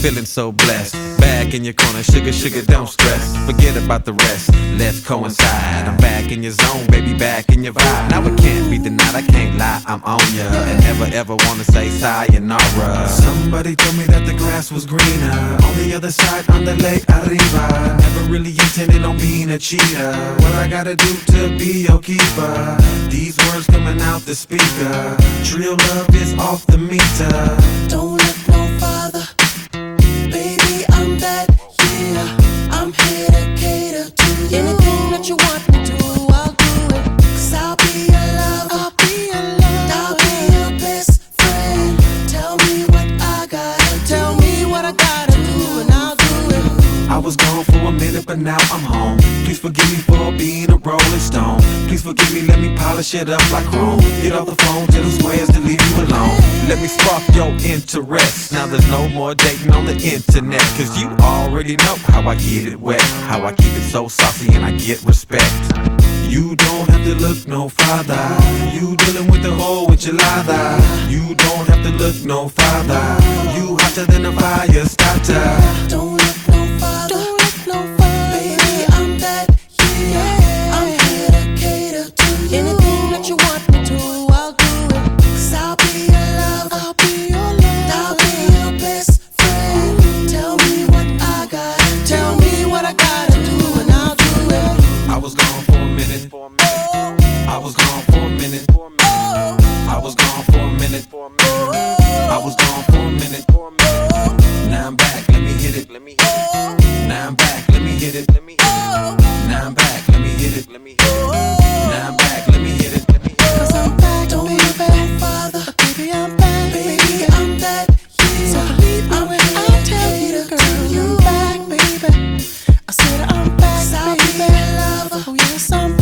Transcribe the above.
feeling so blessed. Back in your corner, sugar, sugar, don't stress. Forget about the rest, let's coincide. I'm back in your zone, baby, back in your vibe. Now it can't be denied, I can't lie, I'm on ya. And never ever wanna say sayonara. Somebody told me that the grass was greener on the other side, on the lake arriba. Never really intended on being a cheater. What I gotta do to be your keeper? These words coming out the speaker. Real love is off the meter. Don't look no farther, baby, I'm that, yeah. I'm here to cater to you. Anything that you want me to, I'll do it. 'Cause I'll be your lover, I'll be your lover, I'll be your best friend. Tell me what I gotta do, tell me what I gotta do, and I'll do it. I was gone for a minute, but now I'm home. Please forgive me for being a rolling stone. Please forgive me, let me polish it up like chrome. Get off the phone, tell them squares to leave you alone. Let me spark your interest. Now there's no more dating on the internet, 'cause you already know how I get it wet, how I keep it so saucy and I get respect. You don't have to look no farther. You dealing with the whole with your lather. You don't have to look no farther. You hotter than a fire starter. Don't look no farther, don't look no farther, baby, I'm that, yeah. I'm here to cater to you. Anything that you want me to, I'll do it. 'Cause I'll be your lover, I'll be your lover, I'll be your best friend. Tell me what I gotta do, tell me what I gotta do, and I'll do it. I was gone for a minute. I was gone for a minute. I was gone for a minute. I was gone for a minute. Now I'm back, let me hit it. Now I'm back, let me hit it. Now I'm back, let me hit it. Now I'm back, let me hit it. 'Cause I'm back, don't look no farther, baby, I'm back, baby, I'm that, yeah. So believe me when I tell you, girl, I'm back, baby. I said I'm back, baby, oh yes, I'm